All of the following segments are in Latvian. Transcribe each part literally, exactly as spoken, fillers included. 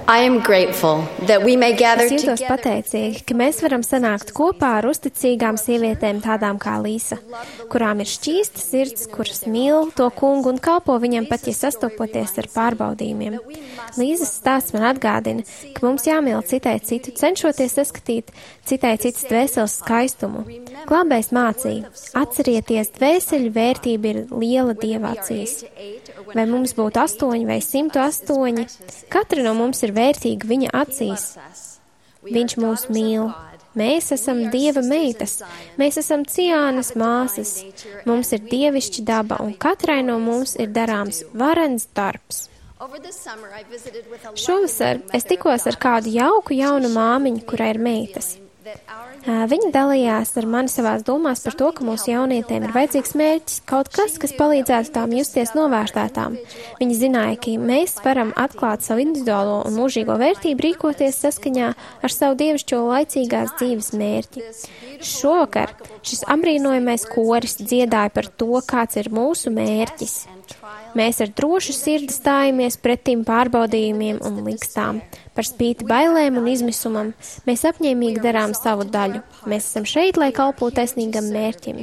I am grateful that we may gather Es jūtos together. pateicīgi, ka mēs varam sanākt kopā ar uzticīgām sievietēm tādām kā Līsa, kurām ir šķīsta sirds, kuras mīl to kungu un kalpo viņam pat, ja sastopoties ar pārbaudījumiem. Līzas stāsts man atgādina, ka mums jāmīl citai citu, cenšoties saskatīt citai citas dvēseles skaistumu. Glābējs mācīja, atcerieties, dvēseļu vērtība ir liela Dieva acīs. Vai mums būtu astoņi vai simtu astoņi, katra no mums ir vērtīga viņa acīs. Viņš mūs mīl. Mēs esam Dieva meitas. Mēs esam Ciānas māsas. Mums ir dievišķa daba, un katrai no mums ir darāms varens darbs. Šovasar es tikos ar kādu jauku jaunu māmiņu, kurai ir meitas. Viņa dalījās ar mani savās domās par to, ka mūsu jaunietēm ir vajadzīgs mērķis, kaut kas, kas palīdzētu tām justies novērtētām. Viņi zināja, ka mēs varam atklāt savu individuālo un mūžīgo vērtību, rīkoties saskaņā ar savu dievišķo laicīgās dzīves mērķi. Šovakar šis apbrīnojamais koris dziedāja par to, kāds ir mūsu mērķis. Mēs ar drošu sirdi stājamies pretim pārbaudījumiem un likstām. Par spīti bailēm un izmisumam, mēs apņēmīgi darām savu daļu. Mēs esam šeit, lai kalpotu taisnīgam mērķim.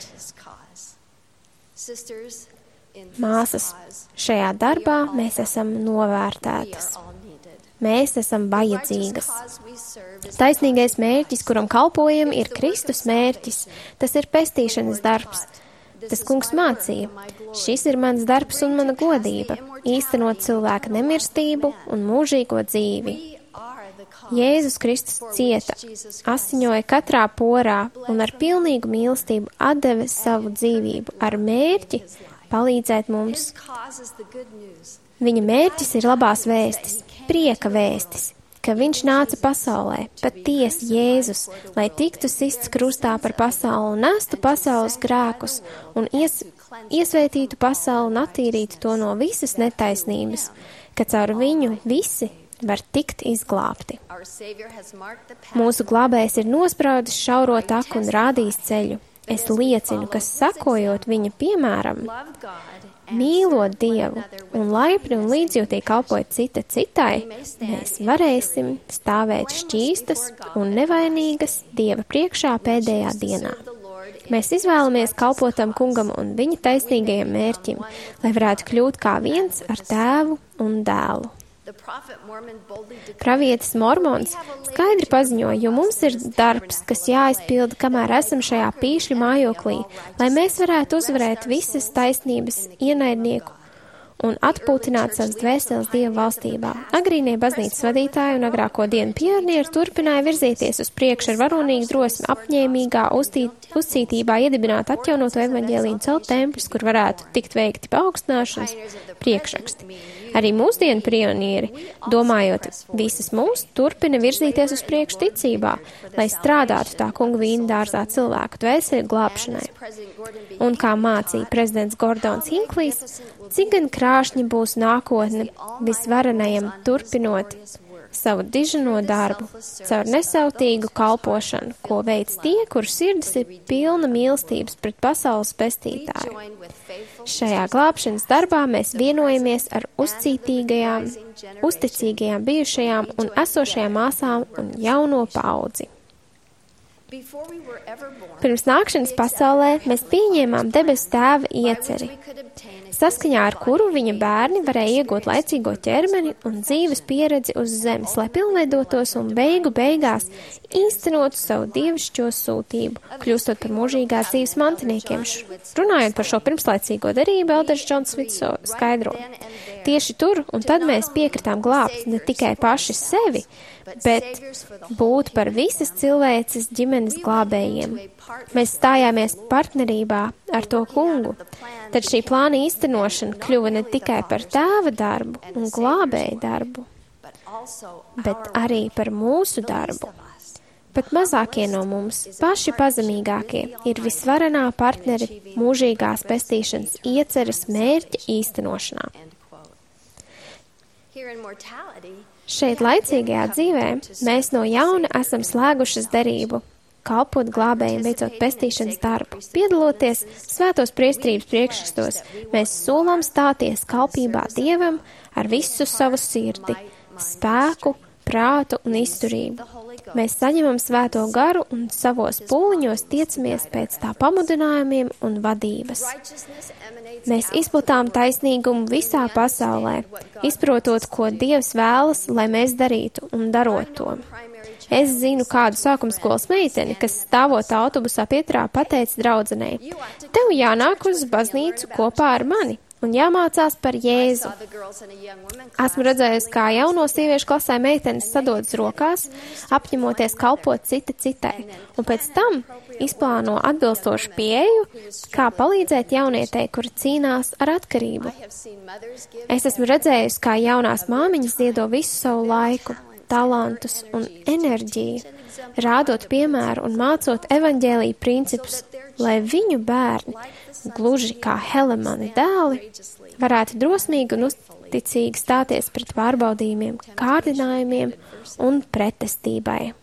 Māsas, šajā darbā mēs esam novērtētas. Mēs esam vajadzīgas. Taisnīgais mērķis, kuram kalpojam, ir Kristus mērķis. Tas ir pestīšanas darbs. Tas kungs mācīja, šis ir mans darbs un mana godība, īstenot cilvēka nemirstību un mūžīgo dzīvi. Jēzus Kristus cieta, asiņoja katrā porā un ar pilnīgu mīlestību atdeva savu dzīvību ar mērķi palīdzēt mums. Viņa mērķis ir labās vēstis, prieka vēstis, ka viņš nāca pasaulē, patiesi Jēzus, lai tiktu sists krustā par pasauli un nestu pasaules grēkus un ies, iesvētītu pasauli un attīrītu to no visas netaisnības, ka caur viņu visi var tikt izglābti. Mūsu glābējs ir nospraudis šauro taku un rādījis ceļu. Es liecinu, ka sakojot viņa piemēram, mīlot Dievu un laipni un līdzjūtīgi kalpojot cita citai, mēs varēsim stāvēt šķīstas un nevainīgas Dieva priekšā pēdējā dienā. Mēs izvēlamies kalpotam kungam un viņa taisnīgajam mērķim, lai varētu kļūt kā viens ar tēvu un dēlu. Pravietis Mormons skaidri paziņoja, jo mums ir darbs, kas jāizpilda, kamēr esam šajā pīšļu mājoklī, lai mēs varētu uzvarēt visas taisnības ienaidnieku un atpūtināt savas dvēseles Dieva valstībā. Agrīnie baznīcas vadītāji un agrāko dienu pionieri turpināja virzīties uz priekšu ar varonīgu drosmi, apņēmīgā uztīt, uzcītībā iedibināt atjaunoto evaņģēliju un celt tempļus, kur varētu tikt veikti paaugstināšanas priekšraksti. Arī mūsdienu pionieri, domājot visas mūs, turpina virzīties uz priekšu ticībā, lai strādātu tā kunga vīna dārzā cilvēku dvēseli glābšanai. Un kā mācīja prezidents Gordons Hinklīs, cik gan krāšņi būs nākotne visvarenajam turpinot savu dižano darbu, caur nesautīgu kalpošanu, ko veic tie, kur sirdis ir pilna mīlestības pret pasaules pestītāju. Šajā glābšanas darbā mēs vienojamies ar uzcītīgajām, uzticīgajām bijušajām un esošajām māsām un jauno paudzi. Pirms nākšanas pasaulē mēs pieņēmām debesu tēva ieceri, saskaņā ar kuru viņa bērni varēja iegūt laicīgo ķermeni un dzīves pieredzi uz zemes, lai pilnveidotos un beigu beigās īstenotu savu dievišķo sūtību, kļūstot par mūžīgās dzīves mantiniekiem. Runājot par šo pirmslaicīgo derību, Elders Džons Smits skaidro. Tieši tur un tad mēs piekritām glābt ne tikai paši sevi, bet būt par visas cilvēces ģimenes glābējiem. Mēs stājāmies partnerībā ar to kungu, tad šī plāna īstenošana kļuva ne tikai par tēva darbu un glābēju darbu, bet arī par mūsu darbu. Pat mazākie no mums, paši pazemīgākie, ir visvarenā partneri mūžīgās pestīšanas ieceres mērķa īstenošanā. Šeit laicīgajā dzīvē mēs no jauna esam slēgušas derību, kalpot glābējiem, veicot pestīšanas darbu. Piedaloties svētos priestrības priekšrakstos, mēs solam stāties kalpībā Dievam ar visu savu sirdi, spēku, prātu un izturību. Mēs saņemam svēto garu un savos pūliņos tiecamies pēc tā pamudinājumiem un vadības. Mēs izplatām taisnīgumu visā pasaulē, izprotot, ko Dievs vēlas, lai mēs darītu un darot to. Es zinu kādu sākumskolas meiteni, kas stāvot autobusā pietrā pateica draudzenei: tev jānāk uz baznīcu kopā ar mani un jāmācās par Jēzu. Esmu redzējusi, kā jauno sieviešu klasē meitenes sadodas rokās, apņemoties kalpot cita citai, un pēc tam izplāno atbilstošu pieeju, kā palīdzēt jaunietei, kura cīnās ar atkarību. Es esmu redzējusi, kā jaunās māmiņas ziedo visu savu laiku, talantus un enerģiju, rādot piemēru un mācot evaņģēlija principus, lai viņu bērni, gluži kā Helemani dēli, varētu drosmīgi un uzticīgi stāties pret pārbaudījumiem, kārdinājumiem un pretestībai.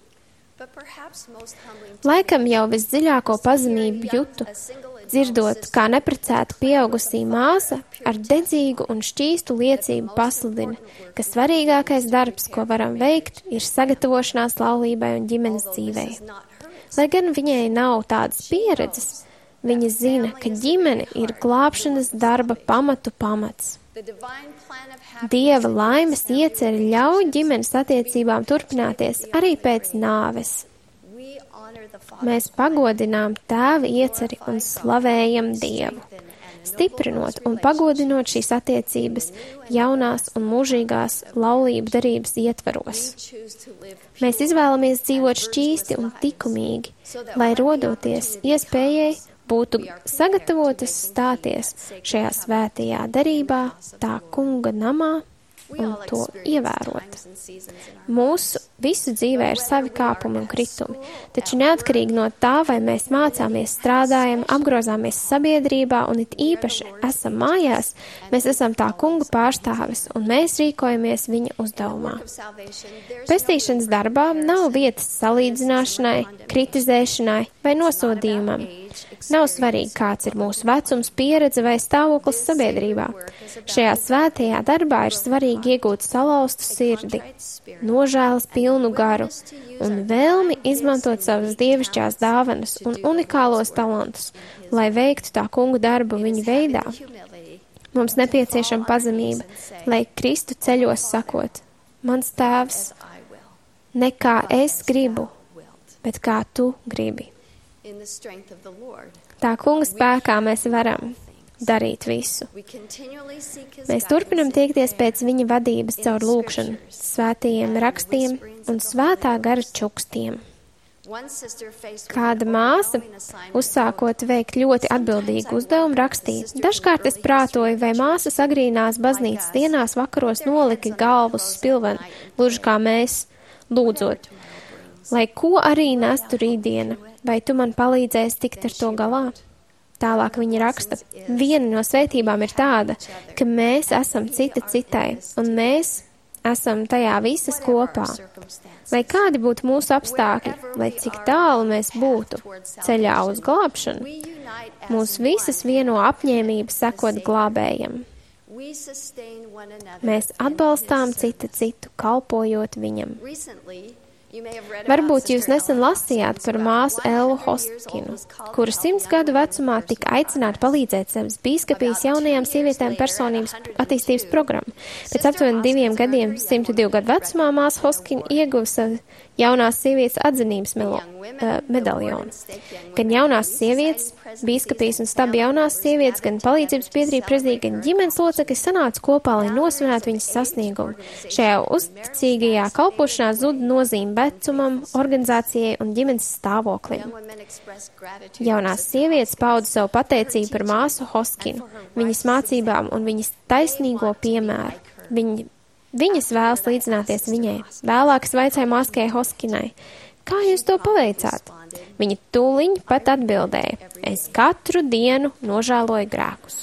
Laikam jau visdziļāko pazemību jutu, dzirdot, kā neprecēta pieaugusī māsa ar dedzīgu un šķīstu liecību pasludina, ka svarīgākais darbs, ko varam veikt, ir sagatavošanās laulībai un ģimenes dzīvei. Lai gan viņai nav tādas pieredzes, viņa zina, ka ģimene ir glābšanas darba pamatu pamats. Dieva laimes ieceri ļauj ģimenes attiecībām turpināties arī pēc nāves. Mēs pagodinām tēva ieceri un slavējam Dievu, stiprinot un pagodinot šīs attiecības jaunās un mūžīgās laulību darības ietvaros. Mēs izvēlamies dzīvot šķīsti un likumīgi, lai rodoties iespējai būtu sagatavotas stāties šajā svētajā darībā, tā kunga namā un to ievērot. Mūsu visu dzīvē ir savi kāpumi un kritumi, taču neatkarīgi no tā, vai mēs mācāmies, strādājam, apgrozāmies sabiedrībā un it īpaši esam mājās, mēs esam tā kunga pārstāvis un mēs rīkojamies viņa uzdevumā. Pestīšanas darbā nav vietas salīdzināšanai, kritizēšanai vai nosodījumam. Nav svarīgi, kāds ir mūsu vecums, pieredze vai stāvoklis sabiedrībā. Šajā svētajā darbā ir svarīgi iegūt salauztu sirdi, nožēlas pilnu garu un vēlmi izmantot savas dievišķās dāvanas un unikālos talantus, lai veiktu tā kunga darbu viņa veidā. Mums nepieciešama pazemība, lai Kristu ceļos sakot: mans tēvs, ne kā es gribu, bet kā tu gribi. Tā kunga spēkā mēs varam darīt visu. Mēs turpinam tiekties pēc viņa vadības caur lūgšanu, svētajiem rakstiem un svētā gara čukstiem. Kāda māsa, uzsākot veikt ļoti atbildīgu uzdevumu, rakstīja: dažkārt es prātoju, vai māsas agrīnās baznīcas dienās vakaros nolika galvu uz spilvenu, gluži kā mēs, lūdzot, lai ko arī nestu rītdiena, vai tu man palīdzēsi tikt ar to galā? Tālāk viņa raksta: viena no svētībām ir tāda, ka mēs esam cita citai, un mēs esam tajā visas kopā. Lai kādi būtu mūsu apstākļi, lai cik tālu mēs būtu ceļā uz glābšanu, mūs visas vieno apņēmība sekot glābējam. Mēs atbalstām cita citu, kalpojot viņam. Varbūt jūs nesen lasījāt par māsu Ellu Hoskinu, kura simts gadu vecumā tika aicināta palīdzēt savas bīskapijas jaunajām sievietēm personības attīstības programmu. Pēc aptuveni diviem gadiem, simtu divu gadu vecumā, māsa Hoskina ieguva savu jaunās sievietes atzinības melo, uh, medaļonu. Gan jaunās sievietes, bīskapijas un stabi jaunās sievietes, gan palīdzības biedrība prezidija, gan ģimenes locekļi sanāca kopā, lai nosvinētu viņas sasniegumu. Šajā uzticīgajā kalpošanā zud nozīme vecumam, organizācijai un ģimenes stāvoklim. Jaunās sievietes pauda savu pateicību par māsu Hoskinu, viņas mācībām un viņas taisnīgo piemēru. Viņi Viņas vēlas līdzināties viņai. Vēlāk es vaicāju māskai Hoskinai: kā jūs to paveicāt? Viņa tūliņ pat atbildēja: es katru dienu nožēloju grēkus.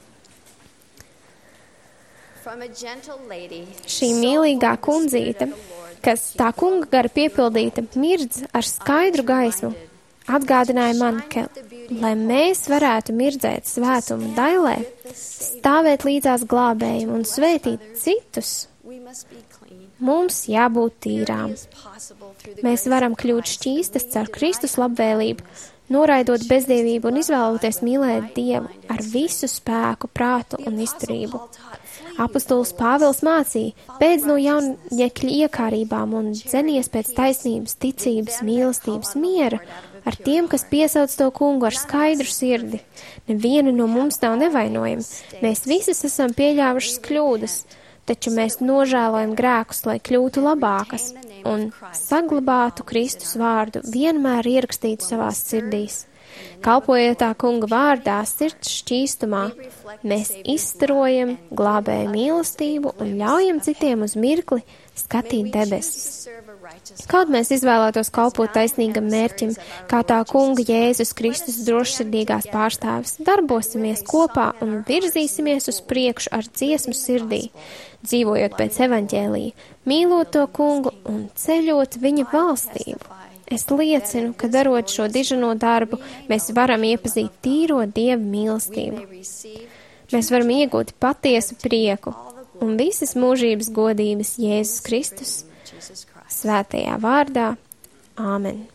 Šī mīlīgā kundzīte, kas tā kunga gara piepildīta, mirdz ar skaidru gaismu, atgādināja man, ka, lai mēs varētu mirdzēt svētumu dailē, stāvēt līdzās glābējiem un svētīt citus, Mums jābūt tīrām. Mēs varam kļūt šķīstas caur Kristus labvēlību, noraidot bezdievību un izvēloties mīlēt Dievu ar visu spēku, prātu un izturību. Apostols Pāvils mācīja: beidz no jauniekļa iekārībām un dzenies pēc taisnības, ticības, mīlestības, miera ar tiem, kas piesauc to kungu ar skaidru sirdi. Neviena no mums nav nevainojama. Mēs visas esam pieļāvušas kļūdas, taču mēs nožēlojam grēkus, lai kļūtu labākas un saglabātu Kristus vārdu vienmēr ierakstītu savās sirdīs. Kalpojot tā kunga vārdā, sirds šķīstumā, mēs izstarojam glābēju mīlestību un ļaujam citiem uz mirkli skatīt debesis. Kād mēs izvēlētos kalpot taisnīgam mērķim, kā tā kunga Jēzus Kristus drošsirdīgās pārstāvis, darbosimies kopā un virzīsimies uz priekšu ar dziesmu sirdī, dzīvojot pēc evaņģēlija, mīlot to kungu un ceļot viņa valstību. Es liecinu, ka darot šo dižano darbu, mēs varam iepazīt tīro Dieva mīlestību. Mēs varam iegūt patiesu prieku un visas mūžības godības Jēzus Kristus svētajā vārdā. Āmen.